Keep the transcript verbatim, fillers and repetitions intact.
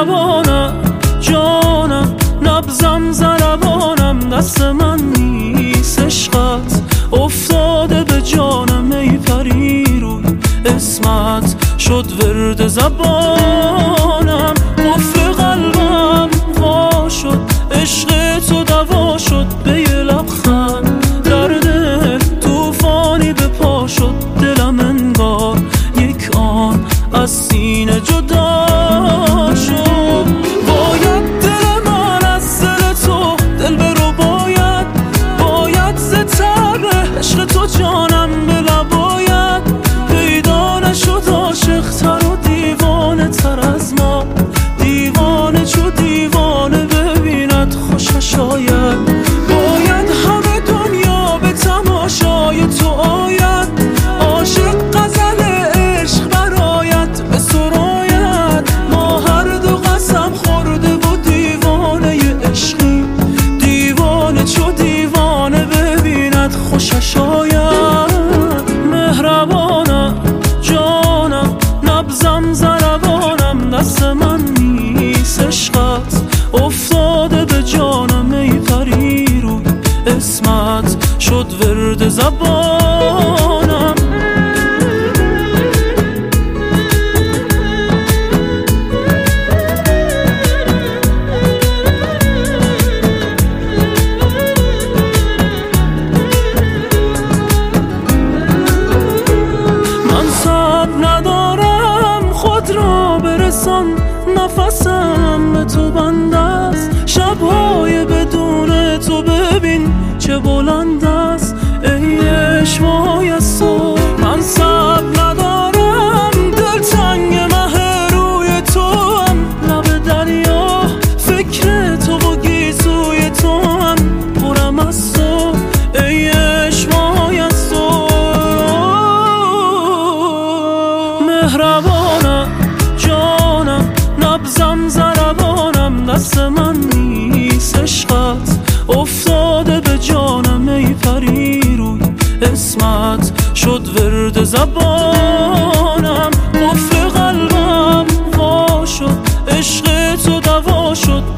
مهربانم جانم، نبزم ضربانم، دست من نیست عشقت افتاده به جانم. ای پری روی اسمت شد ورد زبانم، قفل قلبم وا شد، عشق تو دوا شد. به یه لبخند در دل توفانی به پا شد، دلم انگار یک آن از سینه جدا شد. باید دل من از دل تو دل برو، باید باید ز تب عشق تو جانم به لباید پیدا نشد عاشق تر و دیوانه تر از ما. دیوانه چو دیوانه ببیند خوشش آید، باید همه دنیا به تماشای تو آید. عاشق غزل عشق برایت به سراید، ما هر دو قسم خورده و دیوانه عشقی. دیوانه چو دیوانه ببیند خوشش آید. مهربانم جانم، نبزم ضربانم، دست من نیست عشقت افتاده به جانم. ای پری روی اسمت شد ورد زبانم. من صبر ندارم خود را برسان، نفسم به تو بند است. شبهای بدون تو ببین چه بلند است. ای عشقای از تو من صبر ندارم، دل تنگ مه روی تو هم، لب دریا فکر تو و گیسوی تو هم، پرم از تو ای عشقای از تو. مهربانم جانم، نبزم ضربانم، دست من نیست عشقت افتاده به جانم. ای پری روی اسمت شد ورد زبانم، قفل قلبم وا شد، عشق تو دوا شد.